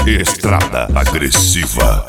Estrada Agressiva.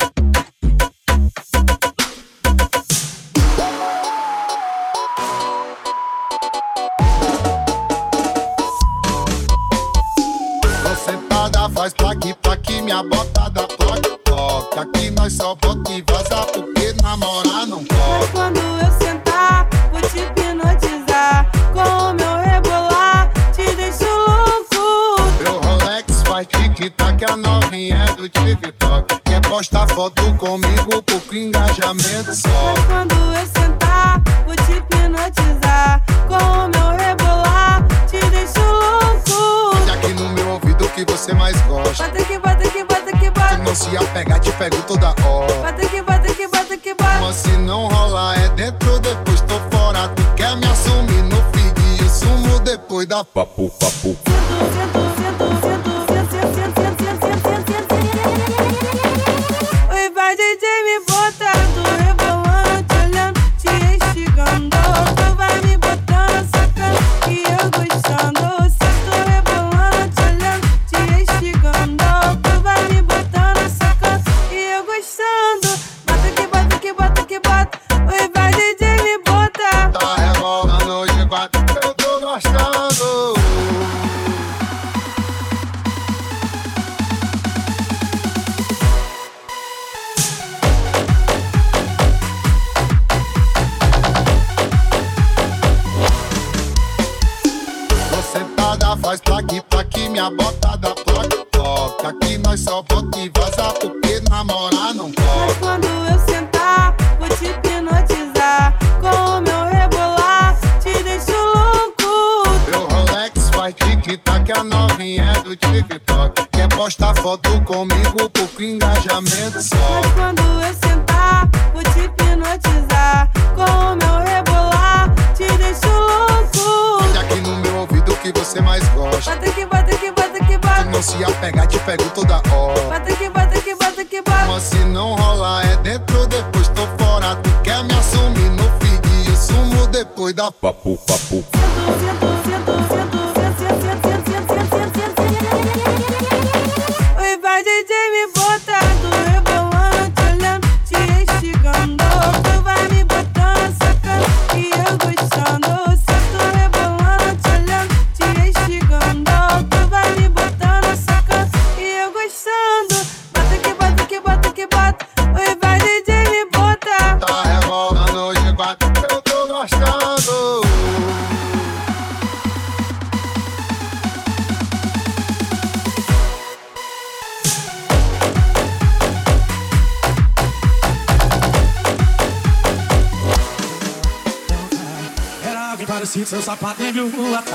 Sentada faz plaque, minha botada toca. Aqui nós só bota e vaza porque namorar não pode. Mas quando eu sentar, vou te hipnotizar. Com o meu rebolar, te deixo louco. Meu Rolex faz tic-tac, a novinha é do TikTok. Quer postar foto comigo, pouco engajamento só. Mas quando eu sentar, vou te hipnotizar. Com o meu rebolar, te deixo louco. E aqui no meu ouvido o que você mais gosta. Bota que bota que bota que bota. Se não se apegar, te pego toda hora. Bota que bota que bota que bota. Mas se não rolar é dentro, depois tô fora. Tu quer me assumir no feed e eu sumo depois da Papo. Oi, vai DJ me botando, rebolando, te olhando, te instigando. Tu vai me botando, sacando e eu gostando. Se tô rebolando, te olhando, te instigando. Tu vai me botando, sacando e eu gostando. Bota que bota que bota que bota. Oi, vai DJ me bota. Tá rebolando de quatro, eu tô gostando. Sentada faz plaque, minha botada toca. Aqui nós só bota e vaza porque namorar não Mas pode. quando eu sentar, vou te hipnotizar. Com o meu rebolar, te deixo louco. Meu Rolex faz tic-tac, a novinha é do TikTok. Quer postar foto comigo, pouco engajamento só. Mas quando eu sentar, vou te hipnotizar. Com o meu rebolar, te deixo louco. E aqui no meu ouvido o que você mais gosta. Bota que bota que bota que Se bota. não se apegar, te pego toda hora. Bota que bota que bota que bota. Mas se não rolar é dentro, depois tô fora. Tu quer me assumir no feed e eu sumo depois da Papo. Oi, vai DJ me botando, rebolando, te olhando, te instigando. Tu vai me botando, sacando e eu gostando. Se tô rebolando, te olhando, te instigando. Tu vai me botando, sacando e eu gostando. Bota que bota que bota que bota. Oi, vai DJ me bota. Tá rebolando de quatro, eu tô gostando. Era alguém parecido, seu sapato negro.